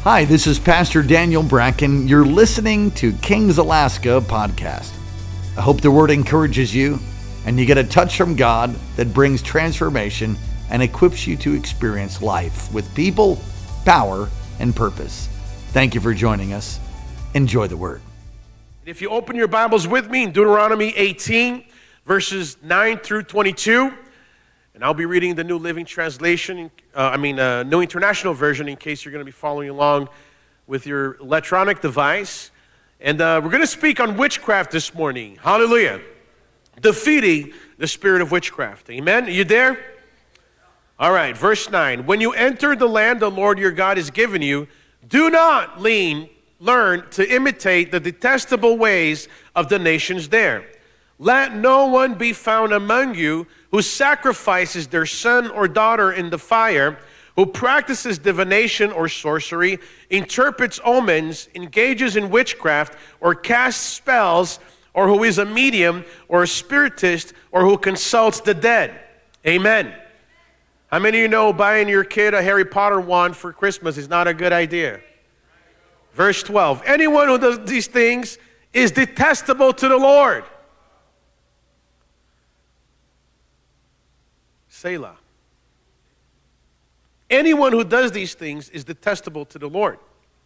Hi, this is Pastor Daniel Bracken. You're listening to Kings Alaska podcast. I hope the word encourages you and you get a touch from God that brings transformation and equips you to experience life with people, power, and purpose. Thank you for joining us. Enjoy the word. If you open your Bibles with me in Deuteronomy 18, verses 9 through 22, and I'll be reading the New Living Translation, New International Version, in case you're going to be following along with your electronic device. And we're going to speak on witchcraft this morning. Hallelujah. Defeating the spirit of witchcraft. Amen? Are you there? All right, verse 9. When you enter the land the Lord your God has given you, do not learn to imitate the detestable ways of the nations there. Let no one be found among you who sacrifices their son or daughter in the fire, who practices divination or sorcery, interprets omens, engages in witchcraft, or casts spells, or who is a medium or a spiritist, or who consults the dead. Amen. How many of you know buying your kid a Harry Potter wand for Christmas is not a good idea? Verse 12. Anyone who does these things is detestable to the Lord. Selah. Anyone who does these things is detestable to the Lord.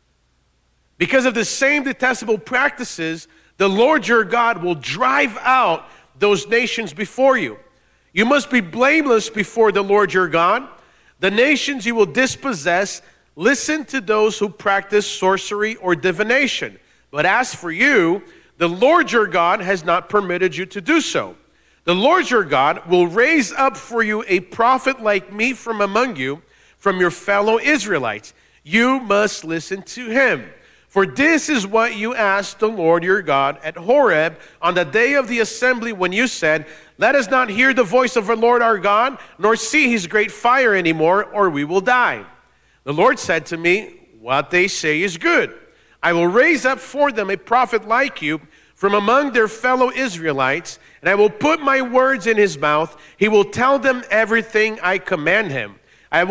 Because of the same detestable practices, the Lord your God will drive out those nations before you. You must be blameless before the Lord your God. The nations you will dispossess, listen to those who practice sorcery or divination. But as for you, the Lord your God has not permitted you to do so. The Lord your God will raise up for you a prophet like me from among you, from your fellow Israelites. You must listen to him. For this is what you asked the Lord your God at Horeb on the day of the assembly when you said, let us not hear the voice of the Lord our God, nor see his great fire anymore, or we will die. The Lord said to me, what they say is good. I will raise up for them a prophet like you from among their fellow Israelites, and I will put my words in his mouth. He will tell them everything I command him. I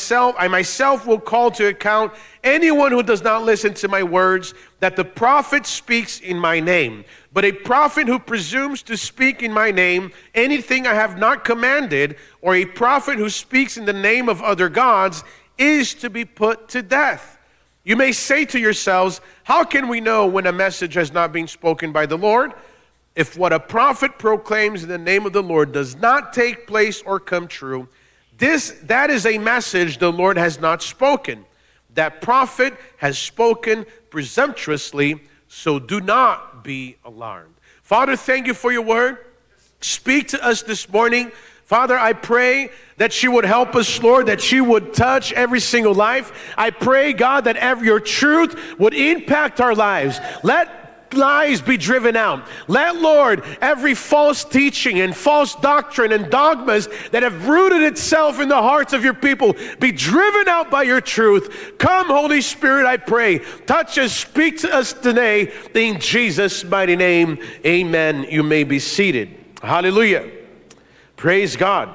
myself will call to account anyone who does not listen to my words, that the prophet speaks in my name. But a prophet who presumes to speak in my name anything I have not commanded, or a prophet who speaks in the name of other gods, is to be put to death. You may say to yourselves, how can we know when a message has not been spoken by the Lord? If what a prophet proclaims in the name of the Lord does not take place or come true, that is a message the Lord has not spoken. That prophet has spoken presumptuously, so do not be alarmed. Father, thank you for your word. Speak to us this morning. Father, I pray that you would help us, Lord, that you would touch every single life. I pray, God, that your truth would impact our lives. Let lies be driven out. Let, Lord, every false teaching and false doctrine and dogmas that have rooted itself in the hearts of your people be driven out by your truth. Come, Holy Spirit, I pray. Touch us, speak to us today. In Jesus' mighty name, amen. You may be seated. Hallelujah. Praise God.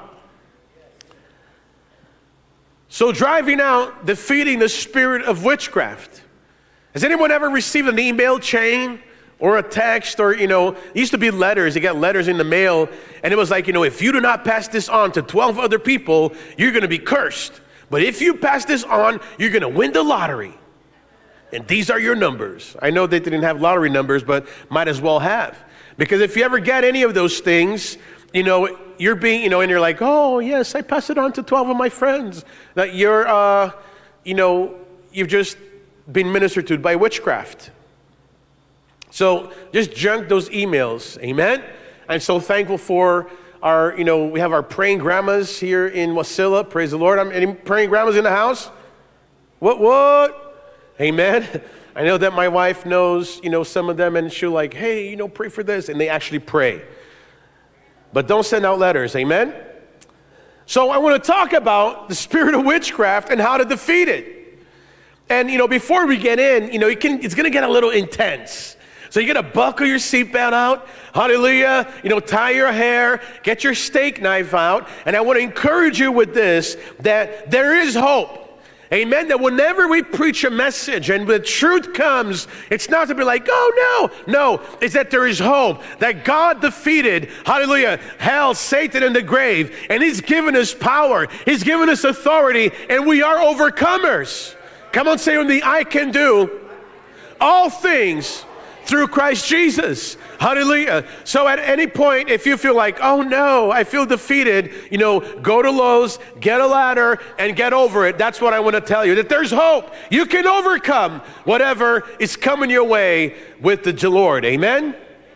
So driving out, defeating the spirit of witchcraft. Has anyone ever received an email chain or a text or, it used to be letters. You get letters in the mail, and it was like, if you do not pass this on to 12 other people, you're going to be cursed. But if you pass this on, you're going to win the lottery. And these are your numbers. I know they didn't have lottery numbers, but might as well have. Because if you ever get any of those things, you're being, and you're like, oh, yes, I pass it on to 12 of my friends. That you've just been ministered to by witchcraft. So just junk those emails, amen? I'm so thankful for our, we have our praying grandmas here in Wasilla. Praise the Lord. Any praying grandmas in the house? What? Amen. I know that my wife knows, some of them, and she'll like, hey, pray for this, and they actually pray. But don't send out letters, amen? So I want to talk about the spirit of witchcraft and how to defeat it. And, before we get in, it's going to get a little intense. So you got to buckle your seatbelt out, hallelujah, tie your hair, get your steak knife out. And I want to encourage you with this, that there is hope. Amen. That whenever we preach a message and the truth comes, it's not to be like, oh no. No, it's that there is hope. That God defeated, hallelujah, hell, Satan, and the grave. And He's given us power. He's given us authority. And we are overcomers. Come on, say with me, I can do all things through Christ Jesus. Hallelujah. So at any point, if you feel like, oh no, I feel defeated, go to Lowe's, get a ladder, and get over it. That's what I want to tell you, that there's hope. You can overcome whatever is coming your way with the Lord. Amen?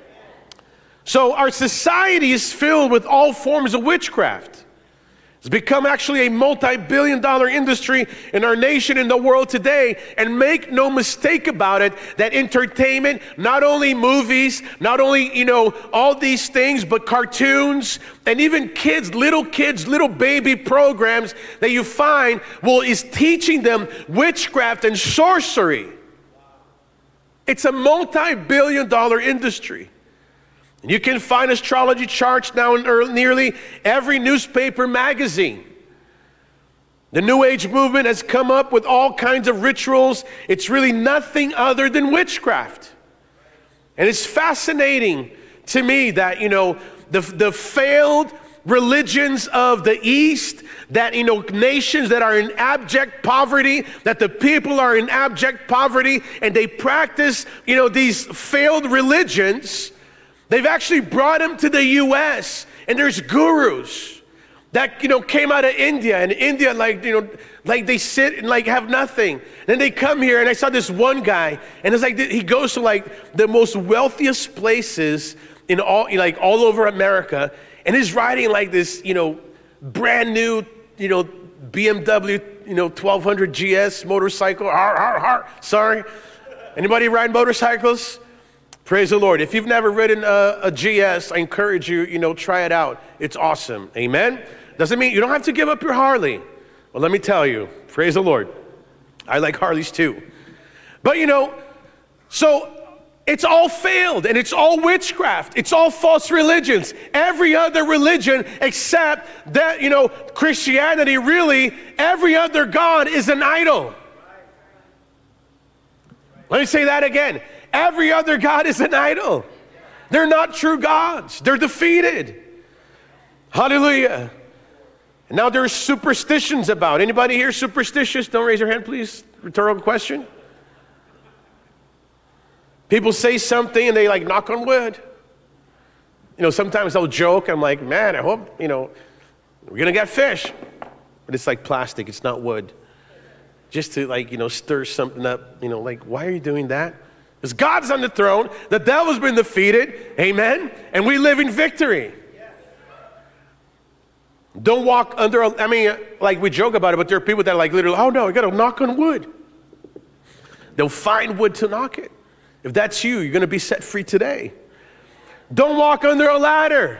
So our society is filled with all forms of witchcraft. It's become actually a multi-billion-dollar industry in our nation, in the world today. And make no mistake about it, that entertainment, not only movies, not only, all these things, but cartoons, and even kids, little baby programs that you find is teaching them witchcraft and sorcery. It's a multi-billion-dollar industry. You can find astrology charts now in nearly every newspaper, magazine. The New Age movement has come up with all kinds of rituals. It's really nothing other than witchcraft. And it's fascinating to me that, the failed religions of the East, that, nations that are in abject poverty, that the people are in abject poverty, and they practice, these failed religions. They've actually brought them to the U.S., and there's gurus that, came out of India, and India, like they sit and have nothing. Then they come here, and I saw this one guy, and it's like he goes to the most wealthiest places in all over America, and he's riding this, brand new, BMW, 1200 GS motorcycle. Sorry. Anybody ride motorcycles? Praise the Lord. If you've never ridden a GS, I encourage you, try it out. It's awesome. Amen? Doesn't mean you don't have to give up your Harley. Well, let me tell you, praise the Lord. I like Harleys too. But, so it's all failed, and it's all witchcraft. It's all false religions. Every other religion except that, Christianity, really, every other God is an idol. Let me say that again. Every other God is an idol. They're not true gods. They're defeated. Hallelujah. And now there's superstitions about. Anybody here superstitious? Don't raise your hand, please. Rhetorical question. People say something and they knock on wood. Sometimes I'll joke. I'm like, man, I hope, we're going to get fish. But it's like plastic. It's not wood. Just to stir something up. Why are you doing that? Because God's on the throne, the devil's been defeated, amen, and we live in victory. Don't walk under, we joke about it, but there are people that are literally, oh no, you gotta knock on wood. They'll find wood to knock it. If that's you, you're gonna be set free today. Don't walk under a ladder.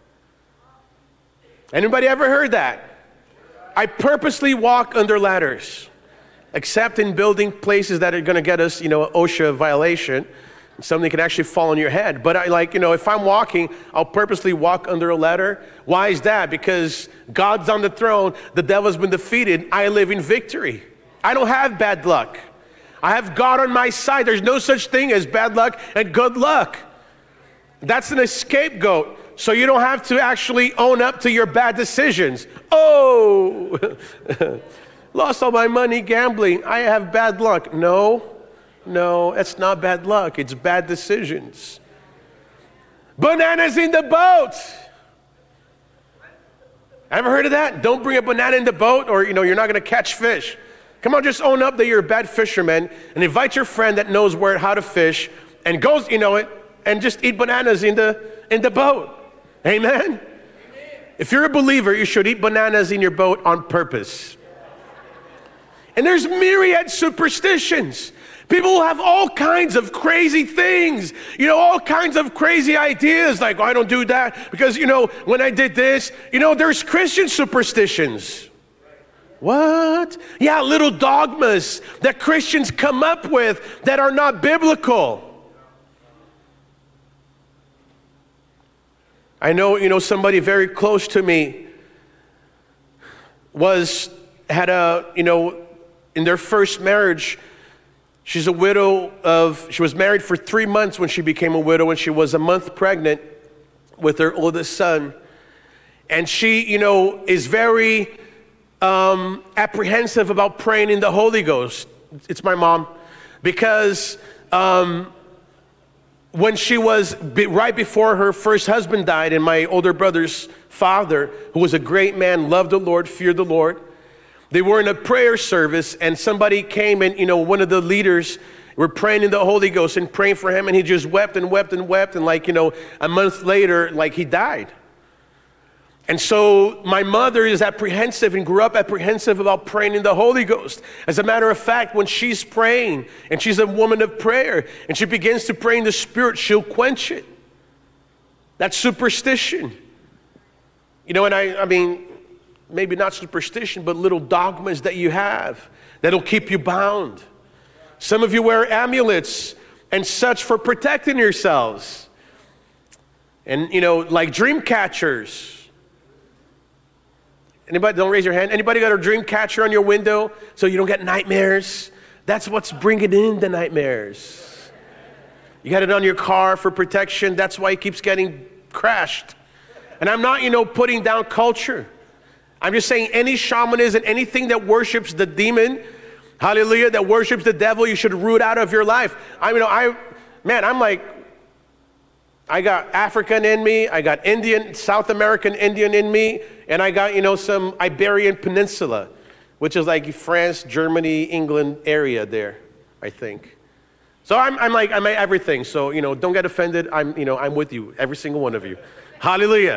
Anybody ever heard that? I purposely walk under ladders. Except in building places that are going to get us, OSHA violation. Something can actually fall on your head. But if I'm walking, I'll purposely walk under a ladder. Why is that? Because God's on the throne. The devil's been defeated. I live in victory. I don't have bad luck. I have God on my side. There's no such thing as bad luck and good luck. That's an scapegoat. So you don't have to actually own up to your bad decisions. Oh, lost all my money gambling. I have bad luck. No, that's not bad luck. It's bad decisions. Bananas in the boat. Ever heard of that? Don't bring a banana in the boat or, you're not going to catch fish. Come on, just own up that you're a bad fisherman and invite your friend that knows how to fish and goes, and just eat bananas in the boat. Amen? If you're a believer, you should eat bananas in your boat on purpose. And there's myriad superstitions. People have all kinds of crazy things, all kinds of crazy ideas like, I don't do that because, when I did this, there's Christian superstitions. What? Yeah, little dogmas that Christians come up with that are not biblical. I know, somebody very close to me had a in their first marriage, she was married for 3 months when she became a widow, and she was a month pregnant with her oldest son. And she, is very apprehensive about praying in the Holy Ghost. It's my mom. Because when she was right before her first husband died, and my older brother's father, who was a great man, loved the Lord, feared the Lord, they were in a prayer service, and somebody came, and one of the leaders were praying in the Holy Ghost and praying for him, and he just wept and wept and wept, and a month later, he died. And so my mother is apprehensive and grew up apprehensive about praying in the Holy Ghost. As a matter of fact, when she's praying, and she's a woman of prayer, and she begins to pray in the Spirit, she'll quench it. That's superstition. And I mean, maybe not superstition, but little dogmas that you have that'll keep you bound. Some of you wear amulets and such for protecting yourselves. And, like dream catchers. Anybody, don't raise your hand. Anybody got a dream catcher on your window so you don't get nightmares? That's what's bringing in the nightmares. You got it on your car for protection. That's why it keeps getting crashed. And I'm not, putting down culture. I'm just saying any shamanism, anything that worships the demon, hallelujah, that worships the devil, you should root out of your life. I got African in me, I got Indian, South American Indian in me, and I got, some Iberian Peninsula, which is like France, Germany, England area there, I think. So I'm everything. So, don't get offended. I'm with you, every single one of you. Hallelujah.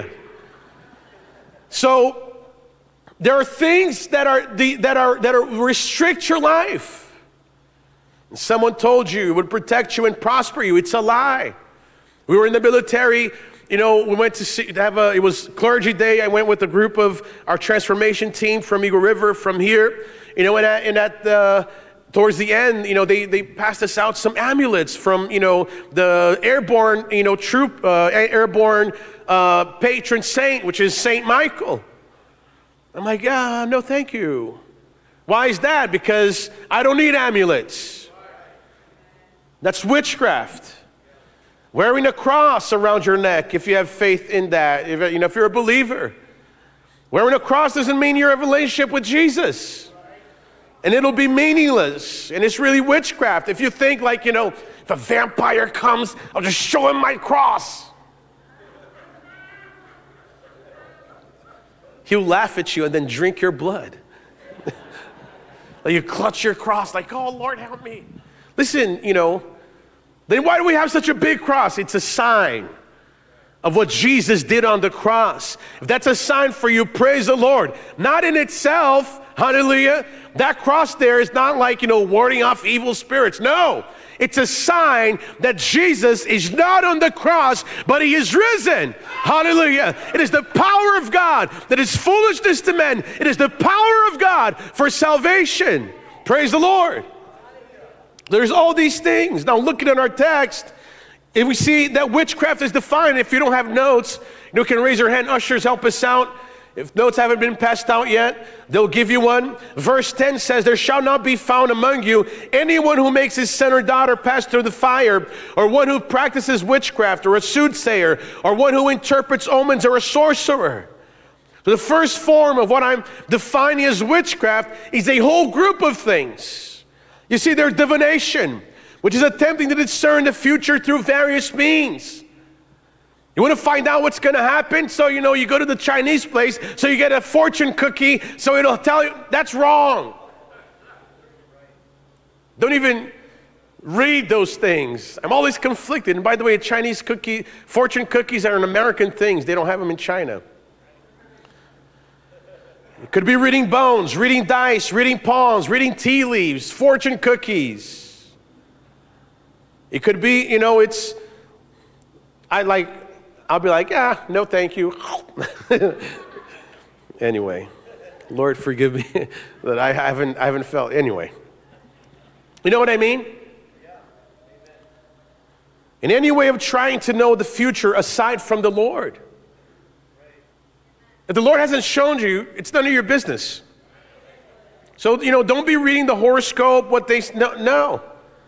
So there are things that restrict your life. And someone told you it would protect you and prosper you. It's a lie. We were in the military, we went it was clergy day. I went with a group of our transformation team from Eagle River, from here, towards the end, they passed us out some amulets from, the airborne, troop, airborne patron saint, which is Saint Michael. I'm like, yeah, no, thank you. Why is that? Because I don't need amulets. That's witchcraft. Wearing a cross around your neck, if you have faith in that, if you're a believer. Wearing a cross doesn't mean you're in a relationship with Jesus. And it'll be meaningless. And it's really witchcraft. If you think if a vampire comes, I'll just show him my cross. He'll laugh at you and then drink your blood. You clutch your cross oh, Lord, help me. Listen, then why do we have such a big cross? It's a sign of what Jesus did on the cross. If that's a sign for you, praise the Lord. Not in itself, hallelujah. That cross there is not warding off evil spirits. No, it's a sign that Jesus is not on the cross, but he is risen. Hallelujah. It is the power of God that is foolishness to men. It is the power of God for salvation. Praise the Lord. There's all these things. Now, looking at our text, if we see that witchcraft is defined, if you don't have notes, you can raise your hand. Ushers, help us out. If notes haven't been passed out yet, they'll give you one. Verse 10 says, there shall not be found among you anyone who makes his son or daughter pass through the fire, or one who practices witchcraft, or a soothsayer, or one who interprets omens, or a sorcerer. So the first form of what I'm defining as witchcraft is a whole group of things. You see, there's divination, which is attempting to discern the future through various means. You want to find out what's going to happen? So, you go to the Chinese place, so you get a fortune cookie, so it'll tell you. That's wrong. Don't even read those things. I'm always conflicted. And by the way, fortune cookies are an American thing. They don't have them in China. It could be reading bones, reading dice, reading palms, reading tea leaves, fortune cookies. It could be, I'll be like, yeah, no thank you. Anyway, Lord forgive me that I haven't felt, anyway. You know what I mean? In any way of trying to know the future aside from the Lord. If the Lord hasn't shown you, it's none of your business. So, don't be reading the horoscope, no.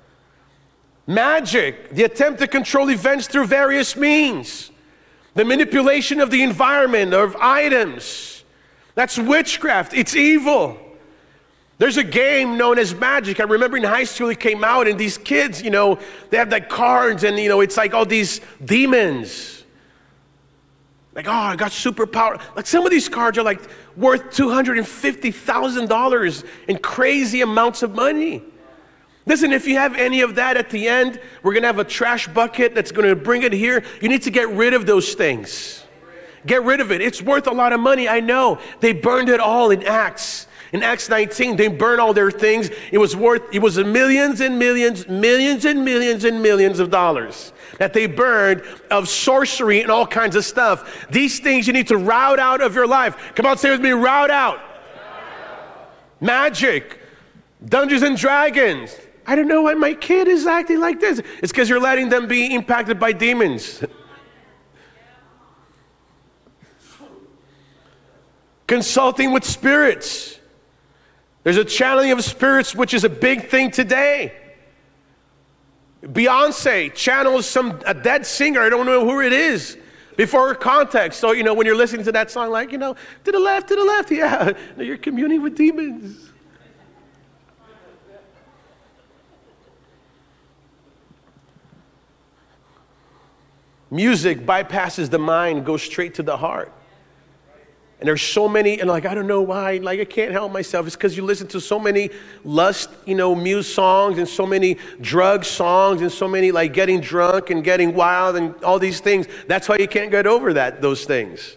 Magic, the attempt to control events through various means. The manipulation of the environment, of items. That's witchcraft. It's evil. There's a game known as Magic. I remember in high school it came out, and these kids, they have like cards, and it's like all these demons. Like, oh, I got superpower. Like some of these cards are like worth $250,000 in crazy amounts of money. Listen, if you have any of that at the end, we're going to have a trash bucket that's going to bring it here. You need to get rid of those things. Get rid of it. It's worth a lot of money, I know. They burned it all in Acts. In Acts 19, they burned all their things. It was millions and millions of dollars that they burned of sorcery and all kinds of stuff. These things you need to rout out of your life. Come on, say with me, rout out. Magic, Dungeons and Dragons. I don't know why my kid is acting like this. It's because you're letting them be impacted by demons. Consulting with spirits. There's a channeling of spirits, which is a big thing today. Beyonce channels a dead singer. I don't know who it is before her context. So, when you're listening to that song, like, to the left, yeah, you're communing with demons. Music bypasses the mind, goes straight to the heart. And there's so many, and I don't know why, I can't help myself. It's because you listen to so many lust, muse songs, and so many drug songs, and so many getting drunk and getting wild and all these things. That's why you can't get over those things.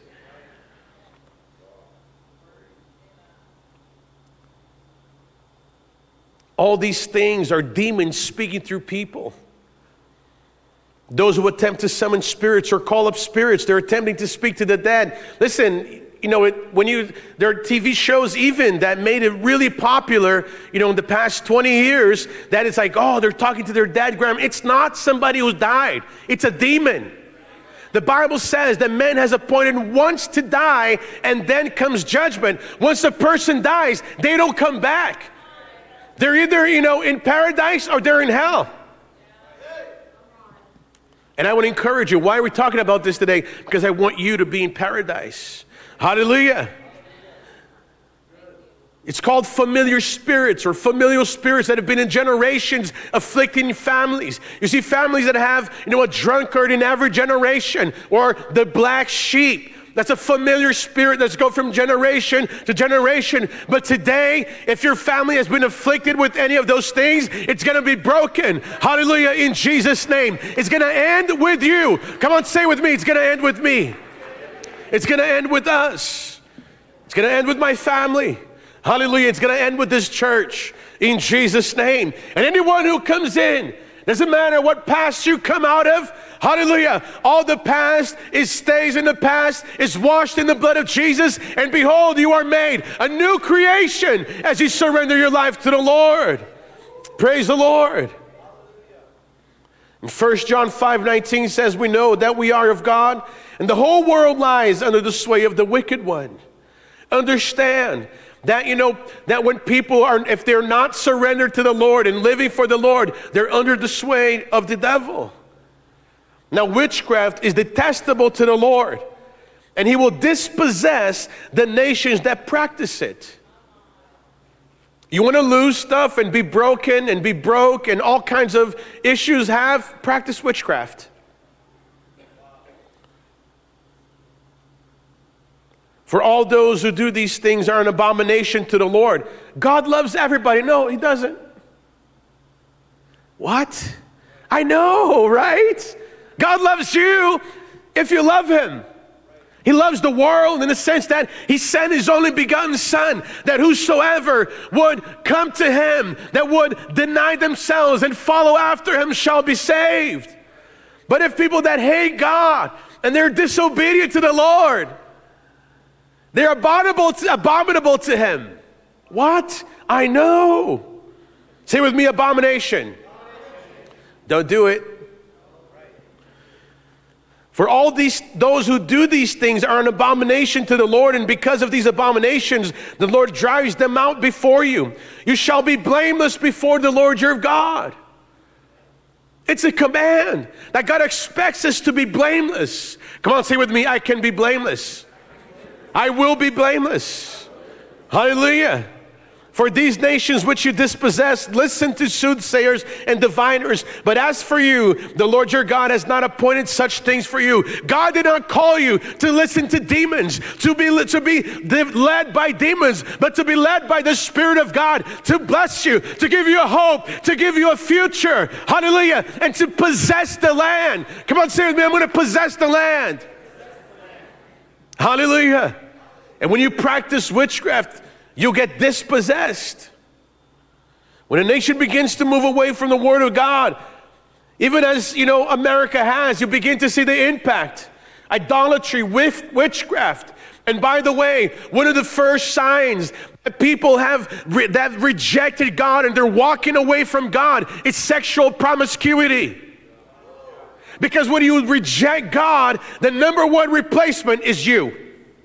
All these things are demons speaking through people. Those who attempt to summon spirits or call up spirits, they're attempting to speak to the dead. Listen, there are TV shows even that made it really popular, in the past 20 years, that it's like, oh, they're talking to their dead grandma. It's not somebody who died. It's a demon. The Bible says that man has appointed once to die, and then comes judgment. Once a person dies, they don't come back. They're either, in paradise or they're in hell. And I want to encourage you. Why are we talking about this today? Because I want you to be in paradise. Hallelujah. It's called familiar spirits or familial spirits that have been in generations afflicting families. You see families that have, a drunkard in every generation, or the black sheep. That's a familiar spirit that's go from generation to generation. But today, if your family has been afflicted with any of those things, it's going to be broken. Hallelujah, in Jesus' name. It's going to end with you. Come on, say with me, it's going to end with me. It's going to end with us. It's going to end with my family. Hallelujah, it's going to end with this church in Jesus' name. And anyone who comes in, doesn't matter what past you come out of, hallelujah, all the past stays in the past, is washed in the blood of Jesus, and behold, you are made a new creation as you surrender your life to the Lord. Praise the Lord. And 1 John 5:19 says, we know that we are of God, and the whole world lies under the sway of the wicked one. Understand that, that when people if they're not surrendered to the Lord and living for the Lord, they're under the sway of the devil. Now, witchcraft is detestable to the Lord, and he will dispossess the nations that practice it. You want to lose stuff and be broken and be broke and all kinds of issues practice witchcraft. For all those who do these things are an abomination to the Lord. God loves everybody. No, he doesn't. What? I know, right? God loves you if you love him. He loves the world in the sense that he sent his only begotten son, that whosoever would come to him, that would deny themselves and follow after him shall be saved. But if people that hate God and they're disobedient to the Lord, they're abominable to him. What? I know. Say with me, abomination. Don't do it. For those who do these things are an abomination to the Lord, and because of these abominations, the Lord drives them out before you. You shall be blameless before the Lord your God. It's a command that God expects us to be blameless. Come on, say with me, I can be blameless. I will be blameless. Hallelujah. For these nations which you dispossess, listen to soothsayers and diviners. But as for you, the Lord your God has not appointed such things for you. God did not call you to listen to demons, to be led by demons, but to be led by the Spirit of God, to bless you, to give you a hope, to give you a future. Hallelujah. And to possess the land. Come on, say with me, I'm going to possess the land. Hallelujah. And when you practice witchcraft, you'll get dispossessed. When a nation begins to move away from the Word of God, even as America has, you begin to see the impact. Idolatry, witchcraft. And by the way, one of the first signs that people have that rejected God and they're walking away from God is sexual promiscuity. Because when you reject God, the number one replacement is you.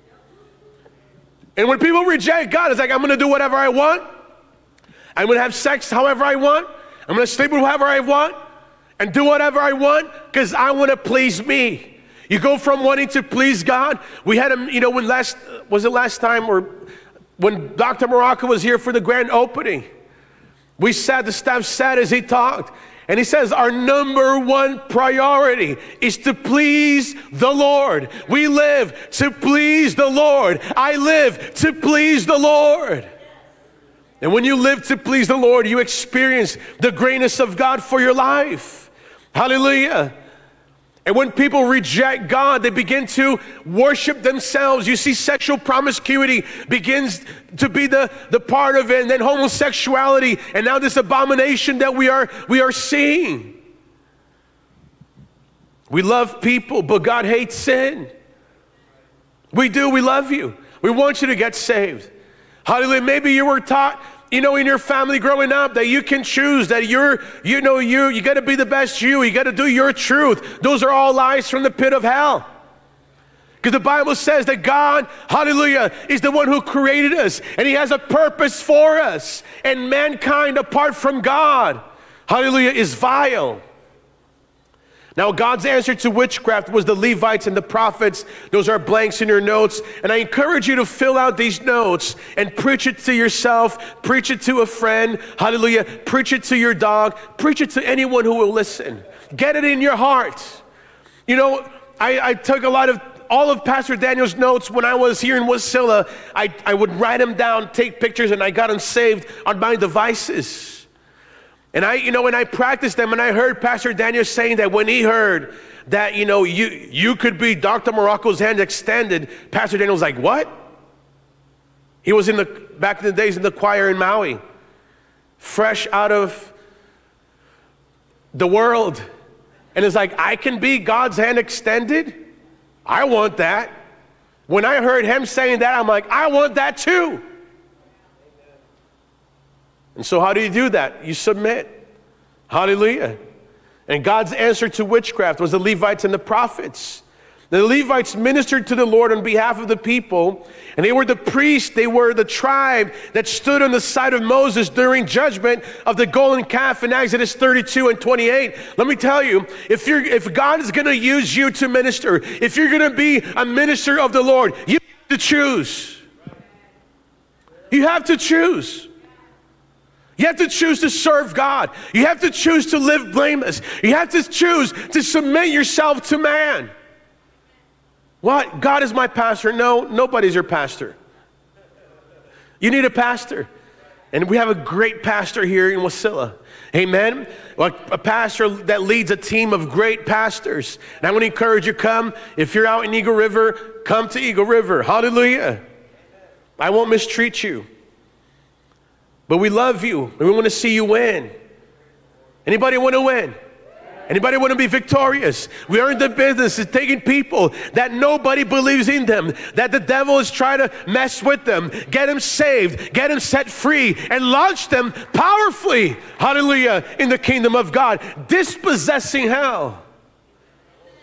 And when people reject God, it's like, I'm going to do whatever I want. I'm going to have sex however I want. I'm going to sleep with whoever I want and do whatever I want because I want to please me. You go from wanting to please God. We had him, last time or when Dr. Morocco was here for the grand opening. The staff sat as he talked. And he says, our number one priority is to please the Lord. We live to please the Lord. I live to please the Lord. And when you live to please the Lord, you experience the greatness of God for your life. Hallelujah. And when people reject God, they begin to worship themselves. You see, sexual promiscuity begins to be the part of it, and then homosexuality, and now this abomination that we are seeing. We love people, but God hates sin. We do, we love you. We want you to get saved. Hallelujah. Maybe you were taught, in your family growing up that you can choose, that you got to be the best you got to do your truth. Those are all lies from the pit of hell. Because the Bible says that God, hallelujah, is the one who created us and he has a purpose for us. And mankind apart from God, hallelujah, is vile. Now, God's answer to witchcraft was the Levites and the prophets. Those are blanks in your notes. And I encourage you to fill out these notes and preach it to yourself, preach it to a friend, hallelujah, preach it to your dog, preach it to anyone who will listen. Get it in your heart. I took all of Pastor Daniel's notes when I was here in Wasilla. I would write them down, take pictures, and I got them saved on my devices. And when I practiced them, and I heard Pastor Daniel saying that when he heard that, you could be Dr. Morocco's hand extended, Pastor Daniel was like, what? He was back in the days in the choir in Maui, fresh out of the world. And it's like, I can be God's hand extended? I want that. When I heard him saying that, I'm like, I want that too. And so how do you do that? You submit. Hallelujah. And God's answer to witchcraft was the Levites and the prophets. The Levites ministered to the Lord on behalf of the people, and they were the priests, they were the tribe that stood on the side of Moses during judgment of the golden calf in Exodus 32 and 28. Let me tell you, if God is going to use you to minister, if you're going to be a minister of the Lord, you have to choose. You have to choose. You have to choose to serve God. You have to choose to live blameless. You have to choose to submit yourself to man. What? God is my pastor. No, nobody's your pastor. You need a pastor. And we have a great pastor here in Wasilla. Amen. Like a pastor that leads a team of great pastors. And I want to encourage you, come. If you're out in Eagle River, come to Eagle River. Hallelujah. I won't mistreat you. But we love you, and we want to see you win. Anybody want to win? Anybody want to be victorious? We are in the business of taking people that nobody believes in them, that the devil is trying to mess with them, get them saved, get them set free, and launch them powerfully, hallelujah, in the kingdom of God, dispossessing hell.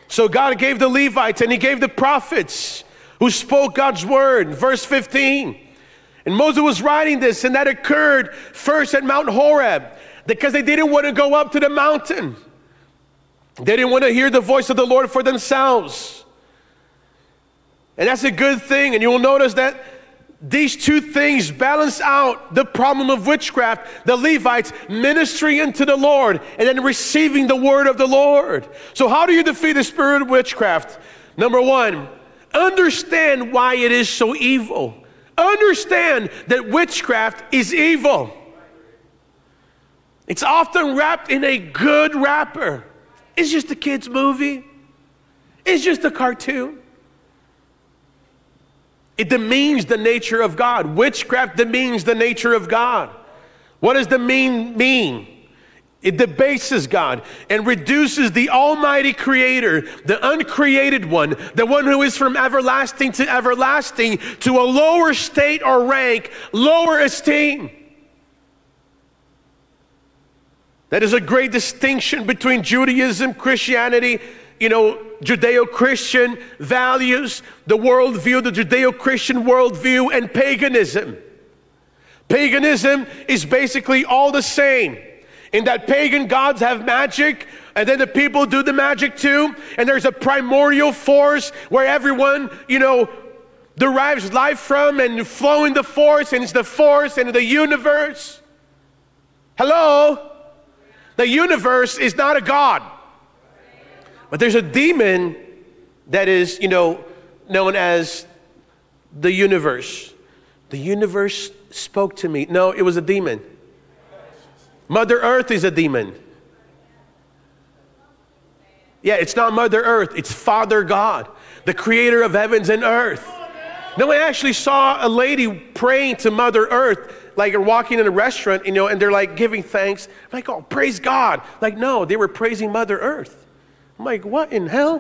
So God gave the Levites and he gave the prophets who spoke God's word. Verse 15. And Moses was writing this, and that occurred first at Mount Horeb because they didn't want to go up to the mountain. They didn't want to hear the voice of the Lord for themselves. And that's a good thing. And you'll notice that these two things balance out the problem of witchcraft. The Levites ministering unto the Lord and then receiving the word of the Lord. So how do you defeat the spirit of witchcraft? Number one, understand why it is so evil. Understand that witchcraft is evil. It's often wrapped in a good wrapper. It's just a kid's movie. It's just a cartoon. It demeans the nature of God. Witchcraft demeans the nature of God. What does demean mean? It debases God and reduces the almighty creator, the uncreated one, the one who is from everlasting to everlasting, to a lower state or rank, lower esteem. That is a great distinction between Judaism, Christianity, Judeo-Christian values, the worldview, the Judeo-Christian worldview, and paganism. Paganism is basically all the same, in that pagan gods have magic, and then the people do the magic too, and there's a primordial force where everyone, derives life from and flow in the force, and it's the force and the universe. Hello? The universe is not a God. But there's a demon that is, known as the universe. The universe spoke to me. No, it was a demon. Mother Earth is a demon. Yeah, it's not Mother Earth. It's Father God, the creator of heavens and earth. No, I actually saw a lady praying to Mother Earth, like walking in a restaurant, and they're like giving thanks. I'm like, oh, praise God. Like, no, they were praising Mother Earth. I'm like, what in hell?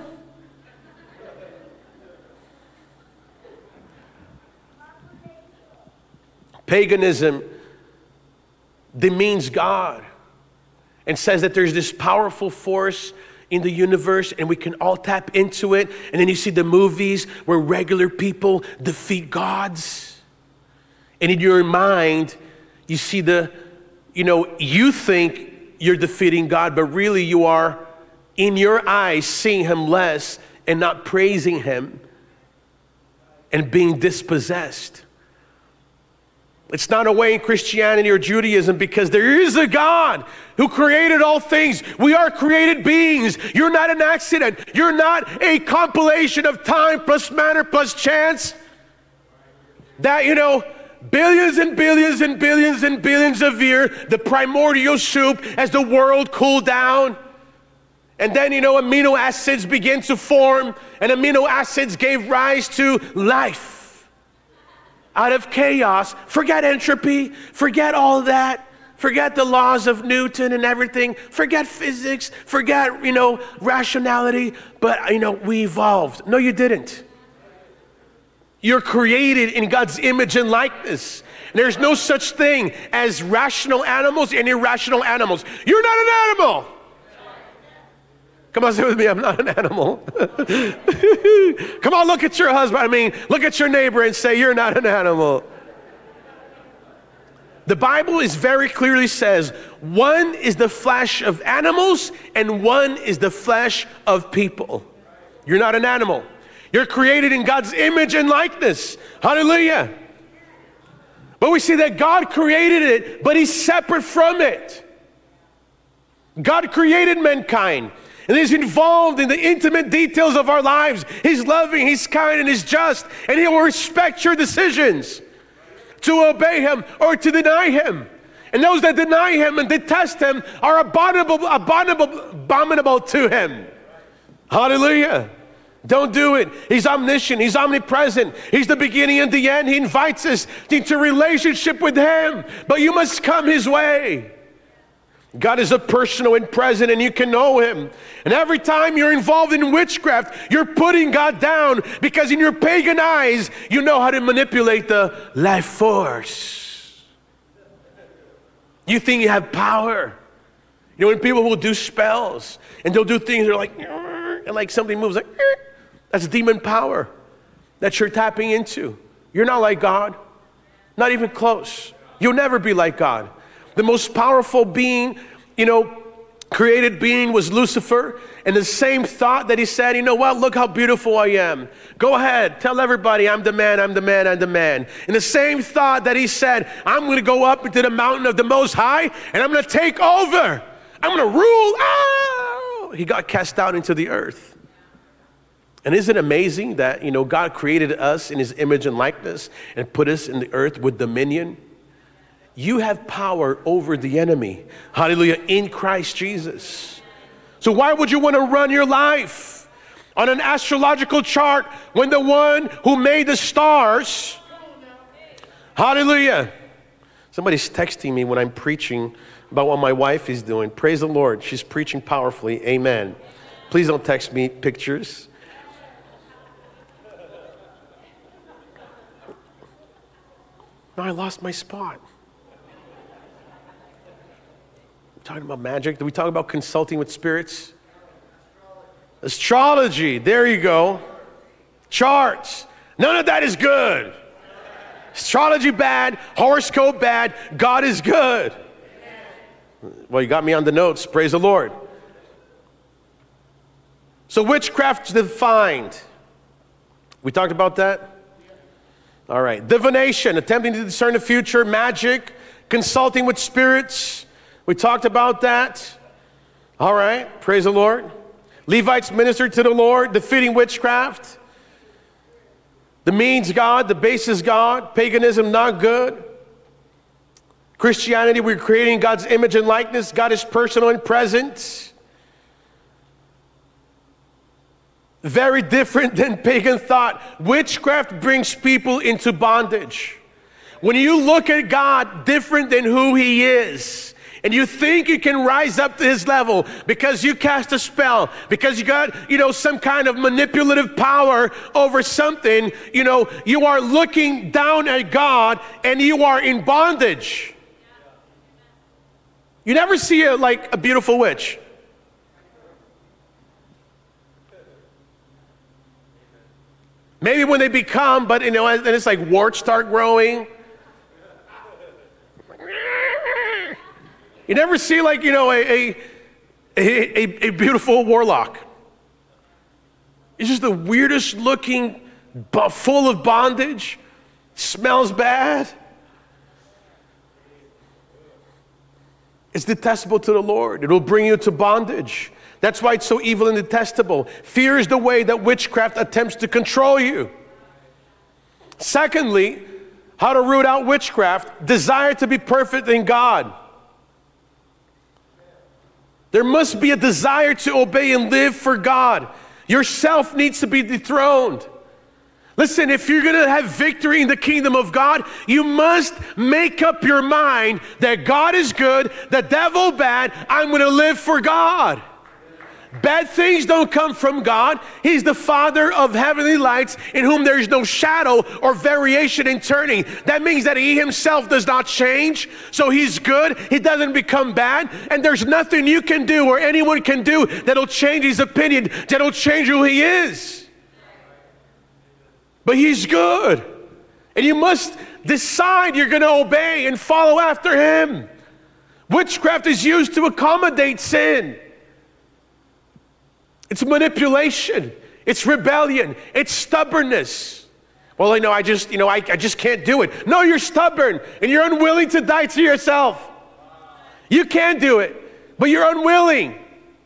Paganism demeans God and says that there's this powerful force in the universe and we can all tap into it. And then you see the movies where regular people defeat gods. And in your mind, you see you think you're defeating God, but really you are, in your eyes, seeing him less and not praising him and being dispossessed. It's not a way in Christianity or Judaism because there is a God who created all things. We are created beings. You're not an accident. You're not a compilation of time plus matter plus chance. That, billions and billions and billions and billions of years, the primordial soup as the world cooled down. And then, amino acids begin to form, and amino acids gave rise to life. Out of chaos, forget entropy, forget all that, forget the laws of Newton and everything, forget physics, forget, rationality, but, we evolved. No, you didn't. You're created in God's image and likeness. There's no such thing as rational animals and irrational animals. You're not an animal. Come on, say with me, I'm not an animal. Come on, look at your husband. Look at your neighbor and say, you're not an animal. The Bible is very clearly says, one is the flesh of animals and one is the flesh of people. You're not an animal. You're created in God's image and likeness. Hallelujah. But we see that God created it, but he's separate from it. God created mankind. And he's involved in the intimate details of our lives. He's loving, he's kind, and he's just. And he will respect your decisions to obey him or to deny him. And those that deny him and detest him are abominable to him. Hallelujah. Don't do it. He's omniscient. He's omnipresent. He's the beginning and the end. He invites us into relationship with him. But you must come his way. God is a personal and present, and you can know him. And every time you're involved in witchcraft, you're putting God down because in your pagan eyes, you know how to manipulate the life force. You think you have power. When people will do spells and they'll do things, they're like, and like something moves like, that's demon power that you're tapping into. You're not like God, not even close. You'll never be like God. The most powerful being, created being was Lucifer, and the same thought that he said, you know what, look how beautiful I am. Go ahead, tell everybody I'm the man, I'm the man, I'm the man. And the same thought that he said, I'm going to go up into the mountain of the Most High, and I'm going to take over. I'm going to rule. Oh! He got cast out into the earth. And isn't it amazing that, God created us in his image and likeness and put us in the earth with dominion? You have power over the enemy. Hallelujah, in Christ Jesus. So why would you want to run your life on an astrological chart when the one who made the stars, hallelujah. Somebody's texting me when I'm preaching about what my wife is doing. Praise the Lord. She's preaching powerfully. Amen. Please don't text me pictures. No, I lost my spot. Talking about magic. Did we talk about consulting with spirits? Astrology. There you go. Charts. None of that is good. Astrology bad. Horoscope bad. God is good. Well, you got me on the notes. Praise the Lord. So witchcraft defined. We talked about that? All right. Divination. Attempting to discern the future. Magic. Consulting with spirits. We talked about that. All right, praise the Lord. Levites ministered to the Lord, defeating witchcraft. The means God, the base is God. Paganism, not good. Christianity, we're creating God's image and likeness. God is personal and present. Very different than pagan thought. Witchcraft brings people into bondage. When you look at God different than who he is, and you think you can rise up to his level because you cast a spell, because you got, some kind of manipulative power over something, you are looking down at God and you are in bondage. You never see a beautiful witch. Maybe when they become, but and it's like warts start growing. You never see a beautiful warlock. It's just the weirdest looking, full of bondage, smells bad. It's detestable to the Lord. It will bring you to bondage. That's why it's so evil and detestable. Fear is the way that witchcraft attempts to control you. Secondly, how to root out witchcraft, desire to be perfect in God. There must be a desire to obey and live for God. Yourself needs to be dethroned. Listen, if you're going to have victory in the kingdom of God, you must make up your mind that God is good, the devil bad, I'm going to live for God. Bad things don't come from God. He's the Father of heavenly lights in whom there is no shadow or variation in turning. That means that he himself does not change. So he's good. He doesn't become bad. And there's nothing you can do or anyone can do that'll change his opinion, that'll change who he is. But he's good. And you must decide you're going to obey and follow after him. Witchcraft is used to accommodate sin. It's manipulation. It's rebellion. It's stubbornness. Well, I just can't do it. No, you're stubborn and you're unwilling to die to yourself. You can do it, but you're unwilling.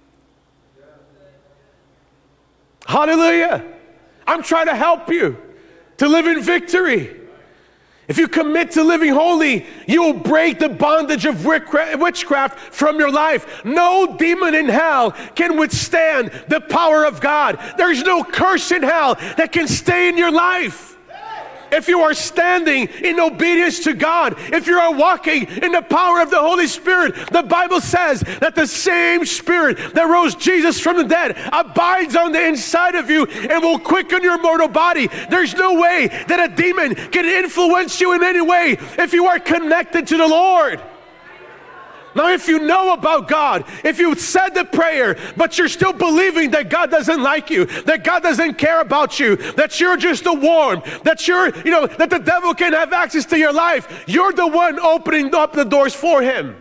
Hallelujah. I'm trying to help you to live in victory. If you commit to living holy, you will break the bondage of witchcraft from your life. No demon in hell can withstand the power of God. There's no curse in hell that can stay in your life. If you are standing in obedience to God, if you are walking in the power of the Holy Spirit, the Bible says that the same Spirit that rose Jesus from the dead abides on the inside of you and will quicken your mortal body. There's no way that a demon can influence you in any way if you are connected to the Lord. Now, if you know about God, if you said the prayer, but you're still believing that God doesn't like you, that God doesn't care about you, that you're just a worm, that that the devil can have access to your life, you're the one opening up the doors for him.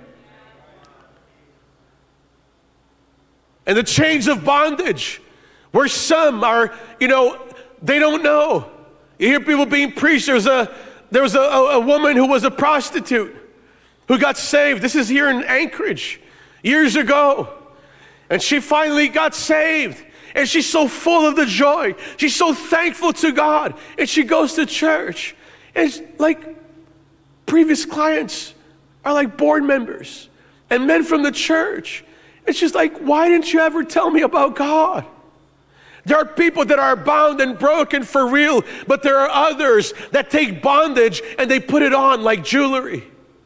And the chains of bondage, where some are, they don't know. You hear people being preached. There was a woman who was a prostitute who got saved. This is here in Anchorage years ago. And she finally got saved. And she's so full of the joy. She's so thankful to God. And she goes to church. And it's like previous clients are like board members and men from the church. And she's like, why didn't you ever tell me about God? There are people that are bound and broken for real, but there are others that take bondage and they put it on like jewelry.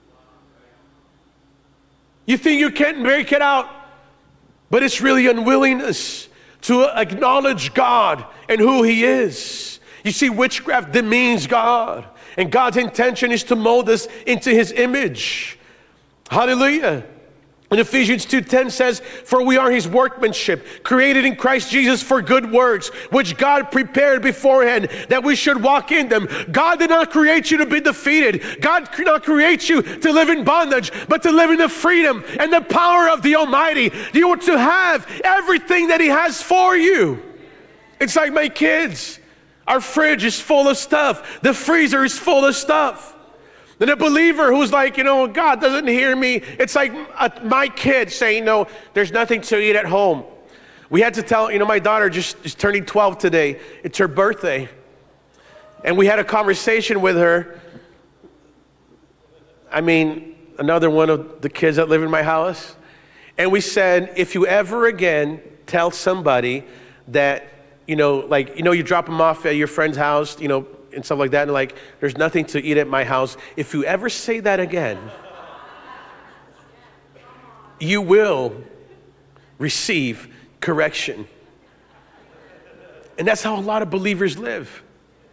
You think you can't make it out, but it's really unwillingness to acknowledge God and who He is. You see, witchcraft demeans God, and God's intention is to mold us into His image. Hallelujah. And Ephesians 2:10 says, for we are His workmanship, created in Christ Jesus for good works, which God prepared beforehand that we should walk in them. God did not create you to be defeated. God did not create you to live in bondage, but to live in the freedom and the power of the Almighty. You are to have everything that He has for you. It's like my kids. Our fridge is full of stuff. The freezer is full of stuff. And a believer who's like, God doesn't hear me. It's like my kid saying, no, there's nothing to eat at home. We had to tell, my daughter just is turning 12 today. It's her birthday. And we had a conversation with her. Another one of the kids that live in my house. And we said, if you ever again tell somebody that, you drop them off at your friend's house, and stuff like that, and like, there's nothing to eat at my house. If you ever say that again, you will receive correction. And that's how a lot of believers live.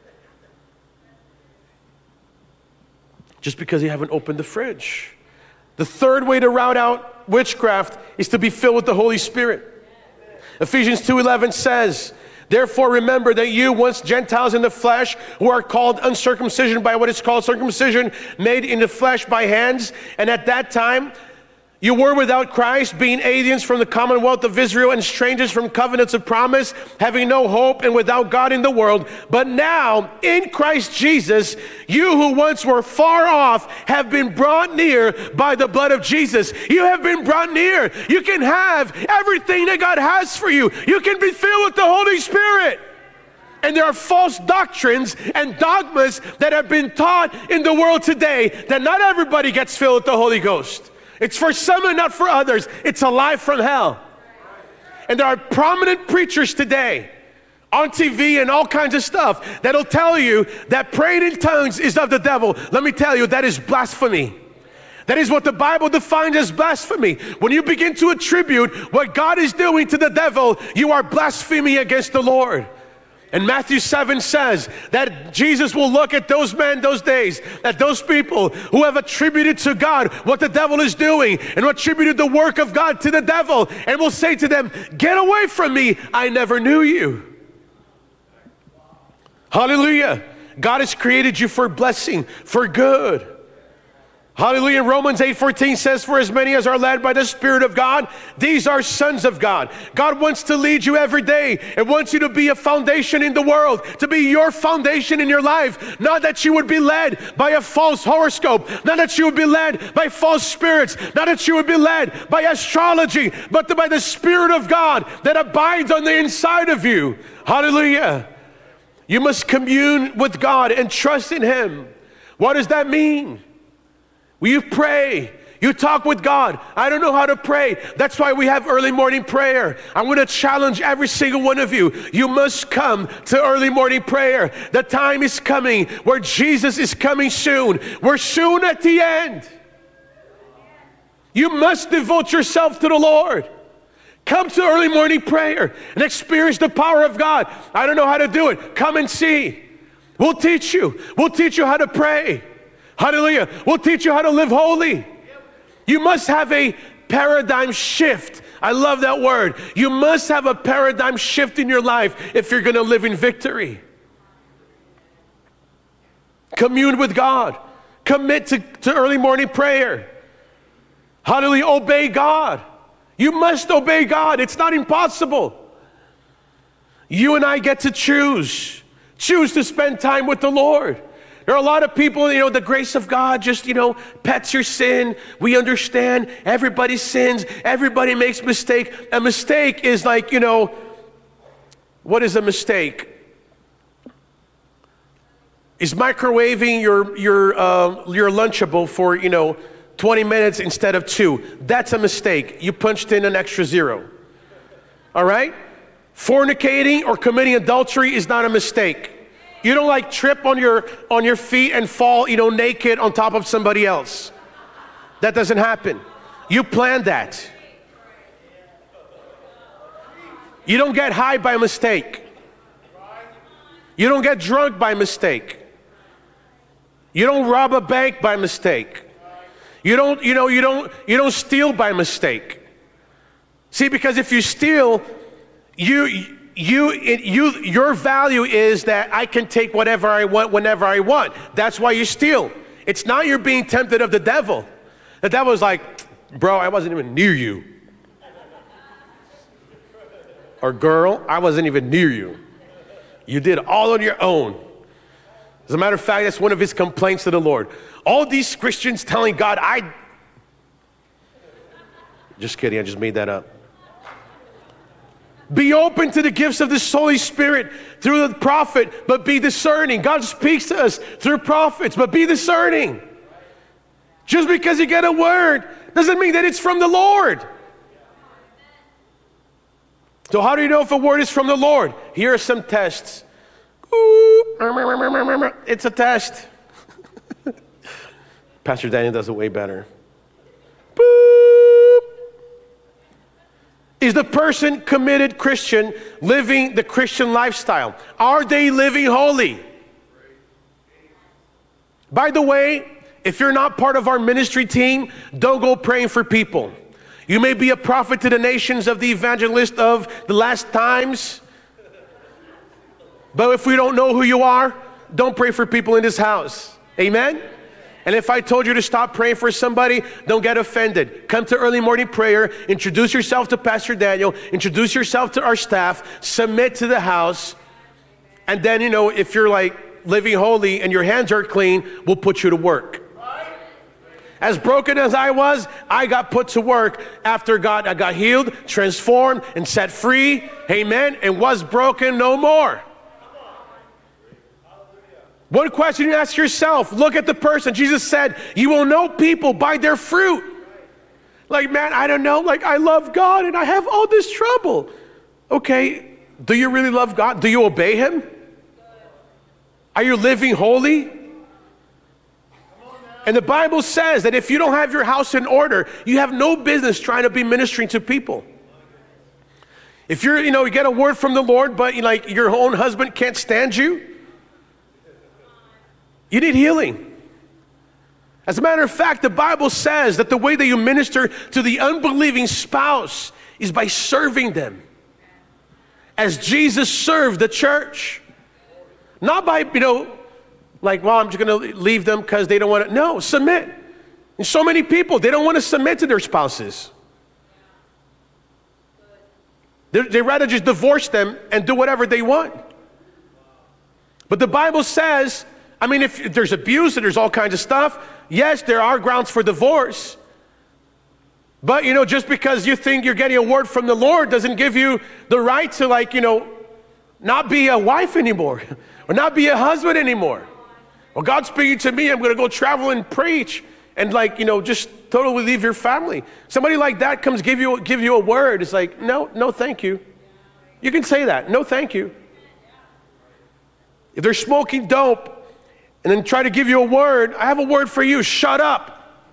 Just because you haven't opened the fridge. The third way to rout out witchcraft is to be filled with the Holy Spirit. Ephesians 2:11 says, therefore remember that you, once Gentiles in the flesh, who are called uncircumcision by what is called circumcision, made in the flesh by hands, and at that time you were without Christ, being aliens from the commonwealth of Israel and strangers from covenants of promise, having no hope and without God in the world. But now, in Christ Jesus, you who once were far off have been brought near by the blood of Jesus. You have been brought near. You can have everything that God has for you. You can be filled with the Holy Spirit. And there are false doctrines and dogmas that have been taught in the world today that not everybody gets filled with the Holy Ghost. It's for some and not for others. It's a lie from hell. And there are prominent preachers today on TV and all kinds of stuff that'll tell you that praying in tongues is of the devil. Let me tell you, that is blasphemy. That is what the Bible defines as blasphemy. When you begin to attribute what God is doing to the devil, you are blaspheming against the Lord. And Matthew 7 says that Jesus will look at those men, those days, at those people who have attributed to God what the devil is doing and who attributed the work of God to the devil, and will say to them, get away from me, I never knew you. Hallelujah. God has created you for blessing, for good. Hallelujah. Romans 8:14 says, for as many as are led by the Spirit of God, these are sons of God. God wants to lead you every day and wants you to be a foundation in the world, to be your foundation in your life. Not that you would be led by a false horoscope, not that you would be led by false spirits, not that you would be led by astrology, but by the Spirit of God that abides on the inside of you. Hallelujah. You must commune with God and trust in Him. What does that mean? Will you pray? You talk with God. I don't know how to pray. That's why we have early morning prayer. I'm going to challenge every single one of you. You must come to early morning prayer. The time is coming where Jesus is coming soon. We're soon at the end. You must devote yourself to the Lord. Come to early morning prayer and experience the power of God. I don't know how to do it. Come and see. We'll teach you. We'll teach you how to pray. Hallelujah. We'll teach you how to live holy. You must have a paradigm shift. I love that word. You must have a paradigm shift in your life if you're going to live in victory. Commune with God. Commit to early morning prayer. Hallelujah. Obey God. You must obey God. It's not impossible. You and I get to choose. Choose to spend time with the Lord. There are a lot of people, the grace of God just, pets your sin. We understand everybody sins. Everybody makes mistake. A mistake is like, what is a mistake? Is microwaving your Lunchable for, 20 minutes instead of 2. That's a mistake. You punched in an extra 0. All right? Fornicating or committing adultery is not a mistake. You don't trip on your feet and fall, naked on top of somebody else. That doesn't happen. You planned that. You don't get high by mistake. You don't get drunk by mistake. You don't rob a bank by mistake. You don't steal by mistake. See, because if you steal, your value is that I can take whatever I want whenever I want. That's why you steal. It's not you're being tempted of the devil. The devil's like, bro, I wasn't even near you. Or girl, I wasn't even near you. You did all on your own. As a matter of fact, that's one of his complaints to the Lord. All these Christians telling God, just kidding, I just made that up. Be open to the gifts of the Holy Spirit through the prophet, but be discerning. God speaks to us through prophets, but be discerning. Just because you get a word doesn't mean that it's from the Lord. So how do you know if a word is from the Lord? Here are some tests. It's a test. Pastor Daniel does it way better. Boop. Is the person committed Christian living the Christian lifestyle? Are they living holy? By the way, if you're not part of our ministry team, don't go praying for people. You may be a prophet to the nations of the evangelist of the last times, but if we don't know who you are, don't pray for people in this house. Amen? And if I told you to stop praying for somebody, don't get offended. Come to early morning prayer, introduce yourself to Pastor Daniel, introduce yourself to our staff, submit to the house, and then, if you're living holy and your hands are clean, we'll put you to work. As broken as I was, I got put to work after I got healed, transformed, and set free. Amen. And was broken no more. One question you ask yourself, look at the person. Jesus said, you will know people by their fruit. Man, I don't know. I love God and I have all this trouble. Okay, do you really love God? Do you obey Him? Are you living holy? And the Bible says that if you don't have your house in order, you have no business trying to be ministering to people. If you get a word from the Lord, but your own husband can't stand you, you need healing. As a matter of fact, the Bible says that the way that you minister to the unbelieving spouse is by serving them. As Jesus served the church. Not by, I'm just going to leave them because they don't want to. No, submit. And so many people, they don't want to submit to their spouses. They rather just divorce them and do whatever they want. But the Bible says, if there's abuse and there's all kinds of stuff, yes, there are grounds for divorce. But, just because you think you're getting a word from the Lord doesn't give you the right to, not be a wife anymore or not be a husband anymore. Well, God's speaking to me, I'm going to go travel and preach and just totally leave your family. Somebody like that comes give you a word. It's no, thank you. You can say that. No, thank you. If they're smoking dope and then try to give you a word, I have a word for you. Shut up.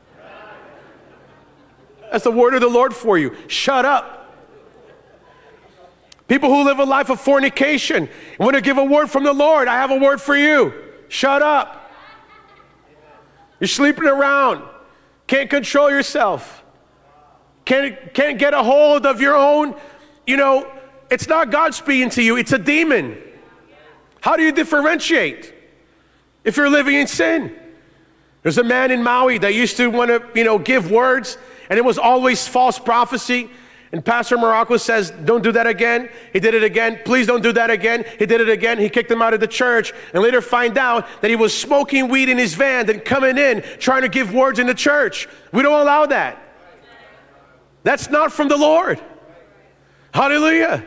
That's the word of the Lord for you. Shut up. People who live a life of fornication, want to give a word from the Lord, I have a word for you. Shut up. You're sleeping around. Can't control yourself. Can't get a hold of your own, it's not God speaking to you, it's a demon. How do you differentiate if you're living in sin? There's a man in Maui that used to want to, give words, and it was always false prophecy. And Pastor Morocco says, don't do that again. He did it again. Please don't do that again. He did it again. He kicked him out of the church, and later find out that he was smoking weed in his van, then coming in, trying to give words in the church. We don't allow that. That's not from the Lord. Hallelujah.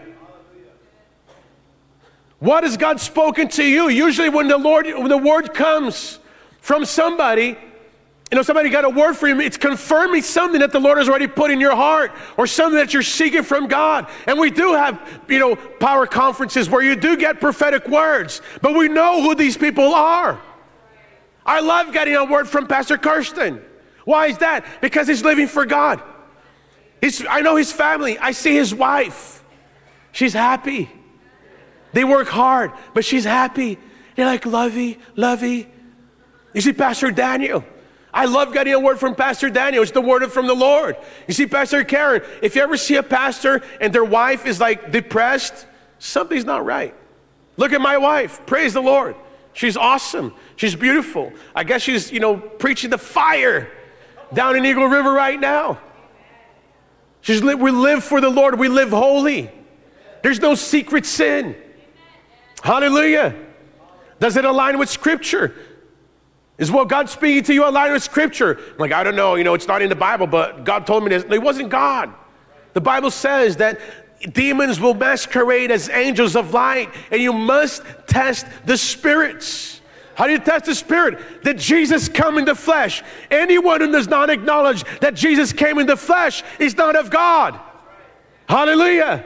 What has God spoken to you? Usually when the word comes from somebody, somebody got a word for you, it's confirming something that the Lord has already put in your heart, or something that you're seeking from God. And we do have, power conferences where you do get prophetic words, but we know who these people are. I love getting a word from Pastor Kirsten. Why is that? Because he's living for God. I know his family. I see his wife. She's happy. They work hard, but she's happy. They're like, lovey. You see Pastor Daniel. I love getting a word from Pastor Daniel. It's the word from the Lord. You see Pastor Karen. If you ever see a pastor and their wife is like depressed, something's not right. Look at my wife. Praise the Lord. She's awesome. She's beautiful. I guess she's, preaching the fire down in Eagle River right now. We live for the Lord. We live holy. There's no secret sin. Hallelujah. Does it align with Scripture? Is what God's speaking to you aligned with Scripture? I'm like, I don't know, it's not in the Bible, but God told me this. It wasn't God. The Bible says that demons will masquerade as angels of light, and you must test the spirits. How do you test the spirit? Did Jesus come in the flesh? Anyone who does not acknowledge that Jesus came in the flesh is not of God. Hallelujah.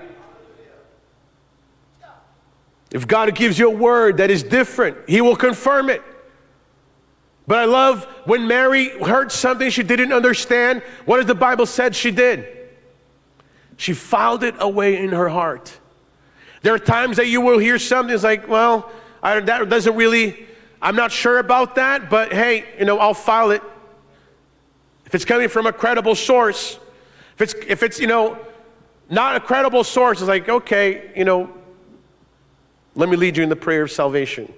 If God gives you a word that is different, He will confirm it. But I love when Mary heard something she didn't understand. What does the Bible said she did? She filed it away in her heart. There are times that you will hear something, it's like, well, that doesn't really, I'm not sure about that, but hey, I'll file it. If it's coming from a credible source, if it's not a credible source, it's like, okay, let me lead you in the prayer of salvation.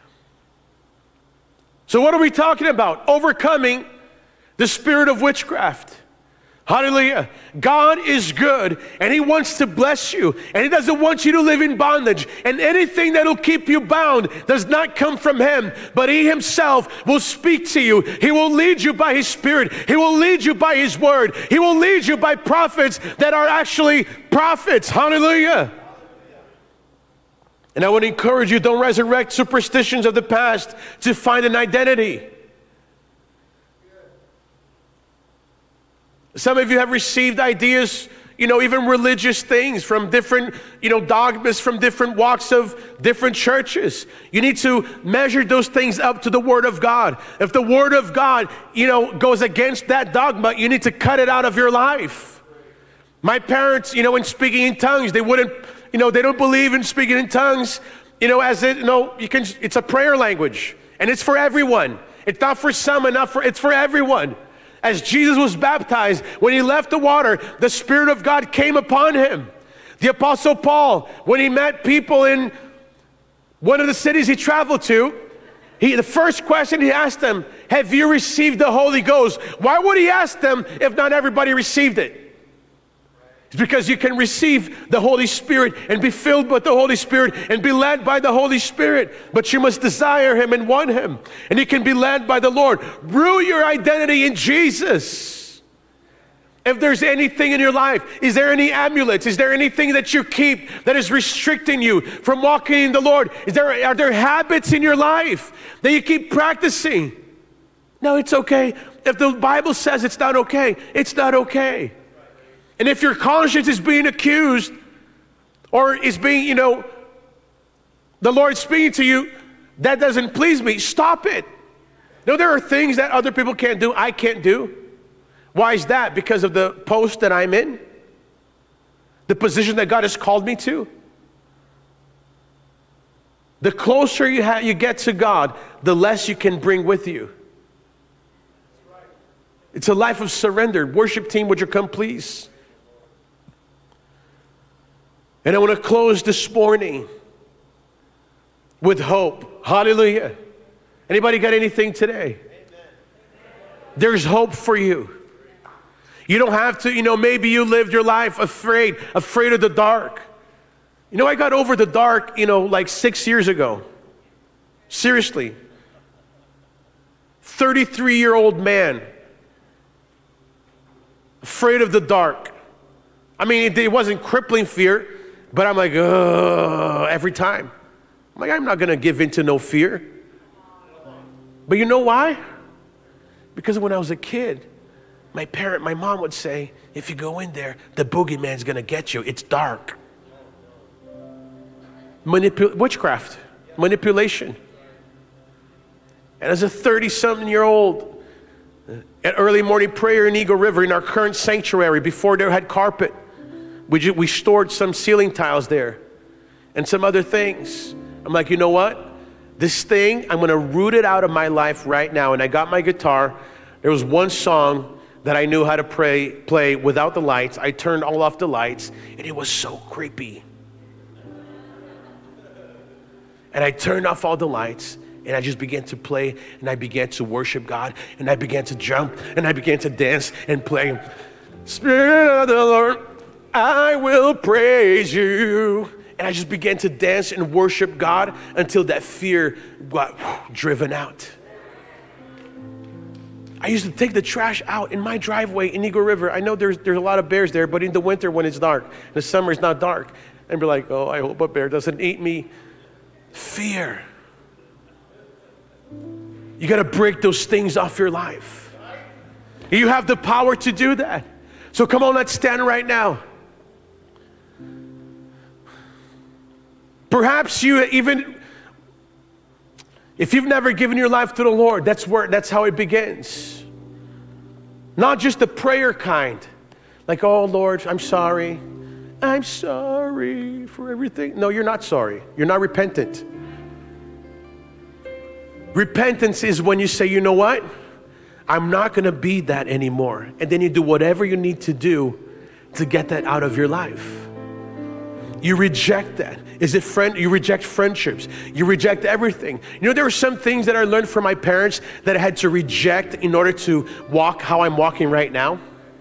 So what are we talking about? Overcoming the spirit of witchcraft. Hallelujah. God is good, and He wants to bless you, and He doesn't want you to live in bondage. And anything that will keep you bound does not come from Him, but He Himself will speak to you. He will lead you by His Spirit. He will lead you by His Word. He will lead you by prophets that are actually prophets. Hallelujah. And I want to encourage you, don't resurrect superstitions of the past to find an identity. Some of you have received ideas, even religious things from different, dogmas from different walks of different churches. You need to measure those things up to the Word of God. If the Word of God, goes against that dogma, you need to cut it out of your life. My parents, in speaking in tongues, they wouldn't, they don't believe in speaking in tongues, it's a prayer language, and it's for everyone. It's not for some and it's for everyone. As Jesus was baptized, when He left the water, the Spirit of God came upon Him. The Apostle Paul, when he met people in one of the cities he traveled to, the first question he asked them, have you received the Holy Ghost? Why would he ask them if not everybody received it? It's because you can receive the Holy Spirit and be filled with the Holy Spirit and be led by the Holy Spirit. But you must desire Him and want Him. And you can be led by the Lord. Rue your identity in Jesus. If there's anything in your life, is there any amulets? Is there anything that you keep that is restricting you from walking in the Lord? Are there habits in your life that you keep practicing? No, it's okay. If the Bible says it's not okay, it's not okay. And if your conscience is being accused or is being, the Lord speaking to you, that doesn't please me, stop it. There are things that other people can't do, I can't do. Why is that? Because of the post that I'm in? The position that God has called me to? The closer you get to God, the less you can bring with you. It's a life of surrender. Worship team, would you come please? And I want to close this morning with hope. Hallelujah. Anybody got anything today? There's hope for you. You don't have to, maybe you lived your life afraid of the dark. I got over the dark, like 6 years ago. Seriously. 33-year-old man. Afraid of the dark. I mean, it wasn't crippling fear, but I'm like, every time. I'm like, I'm not going to give in to no fear. But you know why? Because when I was a kid, my mom would say, if you go in there, the boogeyman's going to get you. It's dark. Witchcraft, manipulation. And as a 30-something-year-old, at early morning prayer in Eagle River, in our current sanctuary, before they had carpet, we stored some ceiling tiles there and some other things. I'm like, you know what? This thing, I'm going to root it out of my life right now. And I got my guitar. There was one song that I knew how to play without the lights. I turned all off the lights, and it was so creepy. And I turned off all the lights, and I just began to play, and I began to worship God, and I began to jump, and I began to dance and play. Spirit of the Lord, I will praise you. And I just began to dance and worship God until that fear got driven out. I used to take the trash out in my driveway in Eagle River. I know there's a lot of bears there, but in the winter when it's dark, in the summer it's not dark, and be like, oh, I hope a bear doesn't eat me. Fear. You got to break those things off your life. You have the power to do that. So come on, let's stand right now. Perhaps if you've never given your life to the Lord, that's how it begins. Not just the prayer kind, like, oh Lord, I'm sorry for everything. No, you're not sorry. You're not repentant. Repentance is when you say, you know what? I'm not going to be that anymore. And then you do whatever you need to do to get that out of your life. You reject that. You reject friendships. You reject everything. There were some things that I learned from my parents that I had to reject in order to walk how I'm walking right now.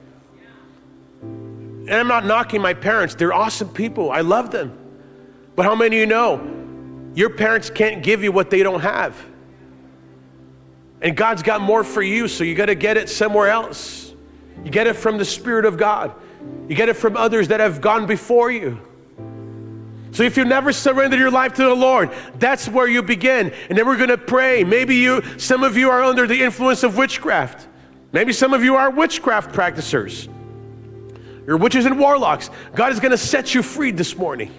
And I'm not knocking my parents. They're awesome people. I love them. But how many of you know your parents can't give you what they don't have? And God's got more for you, so you got to get it somewhere else. You get it from the Spirit of God. You get it from others that have gone before you. So if you never surrendered your life to the Lord, that's where you begin. And then we're going to pray. Maybe some of you are under the influence of witchcraft. Maybe some of you are witchcraft practicers. You're witches and warlocks. God is going to set you free this morning.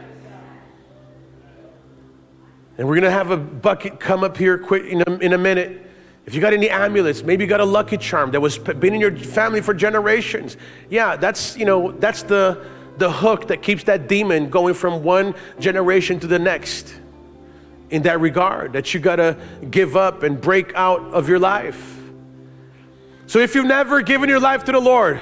And we're going to have a bucket come up here quick in a minute. If you got any amulets, maybe you got a lucky charm that was been in your family for generations. Yeah, that's the hook that keeps that demon going from one generation to the next. In that regard, that you got to give up and break out of your life. So if you've never given your life to the Lord,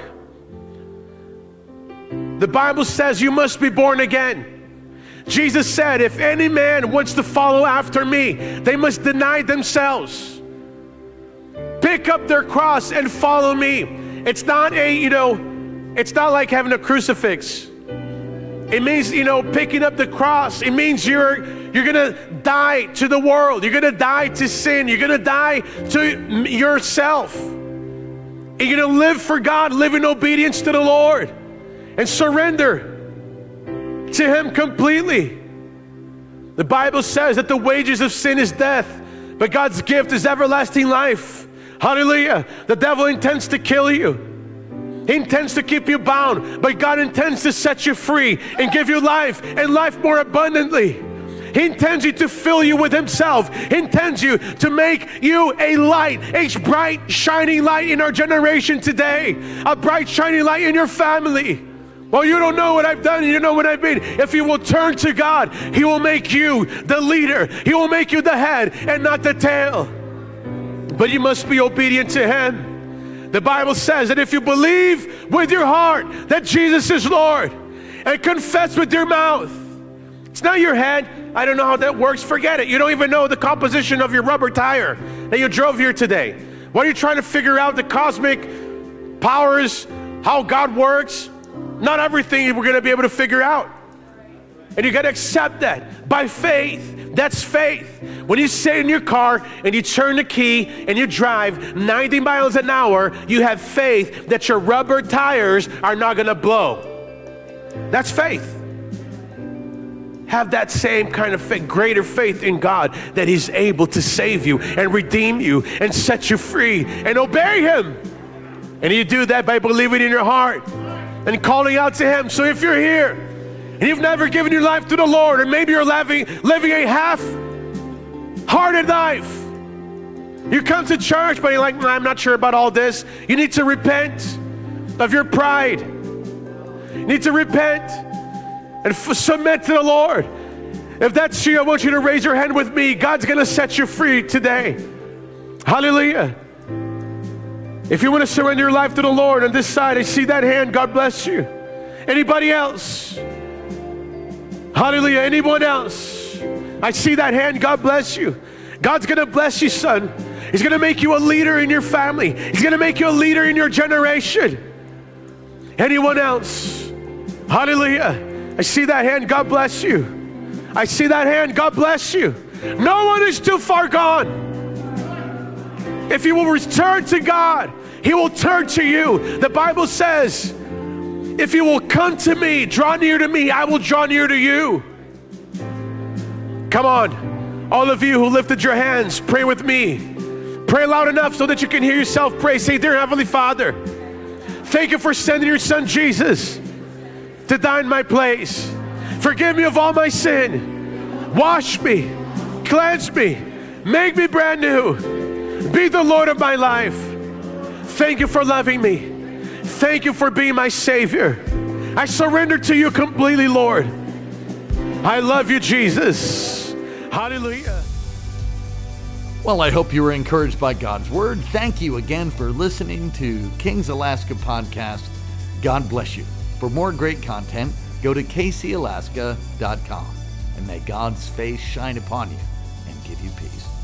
the Bible says you must be born again. Jesus said, if any man wants to follow after me, they must deny themselves. Pick up their cross and follow me. It's not it's not like having a crucifix. It means, picking up the cross. It means you're going to die to the world. You're going to die to sin. You're going to die to yourself. And you're going to live for God, live in obedience to the Lord, and surrender to Him completely. The Bible says that the wages of sin is death, but God's gift is everlasting life. Hallelujah. The devil intends to kill you. He intends to keep you bound, but God intends to set you free and give you life, and life more abundantly. He intends you to fill you with Himself. He intends you to make you a light, a bright, shining light in our generation today, a bright, shining light in your family. Well, you don't know what I've done, you know what I've been. If you will turn to God, He will make you the leader. He will make you the head and not the tail. But you must be obedient to Him. The Bible says that if you believe with your heart that Jesus is Lord and confess with your mouth, it's not your head. I don't know how that works. Forget it. You don't even know the composition of your rubber tire that you drove here today. What are you trying to figure out? The cosmic powers, how God works? Not everything we're going to be able to figure out. And you got to accept that by faith. That's faith. When you sit in your car and you turn the key and you drive 90 miles an hour, you have faith that your rubber tires are not going to blow. That's faith. Have that same kind of faith, greater faith in God that He's able to save you and redeem you and set you free and obey Him. And you do that by believing in your heart and calling out to Him. So if you're here and you've never given your life to the Lord, or maybe you're living a half-hearted life, you come to church but you're like, I'm not sure about all this. You need to repent of your pride. You need to repent and submit to the Lord. If that's you, I want you to raise your hand with me. God's going to set you free today. Hallelujah. If you want to surrender your life to the Lord, on this side, I see that hand. God bless you. Anybody else? Hallelujah. Anyone else? I see that hand. God bless you. God's going to bless you, son. He's going to make you a leader in your family. He's going to make you a leader in your generation. Anyone else? Hallelujah. I see that hand. God bless you. I see that hand. God bless you. No one is too far gone. If you will return to God, He will turn to you. The Bible says, if you will come to me, draw near to me, I will draw near to you. Come on. All of you who lifted your hands, pray with me. Pray loud enough so that you can hear yourself pray. Say, dear Heavenly Father, thank you for sending your son Jesus to die in my place. Forgive me of all my sin. Wash me, cleanse me, make me brand new. Be the Lord of my life. Thank you for loving me. Thank you for being my Savior. I surrender to you completely, Lord. I love you, Jesus. Hallelujah. Well, I hope you were encouraged by God's Word. Thank you again for listening to Kings Alaska Podcast. God bless you. For more great content, go to kcalaska.com, and may God's face shine upon you and give you peace.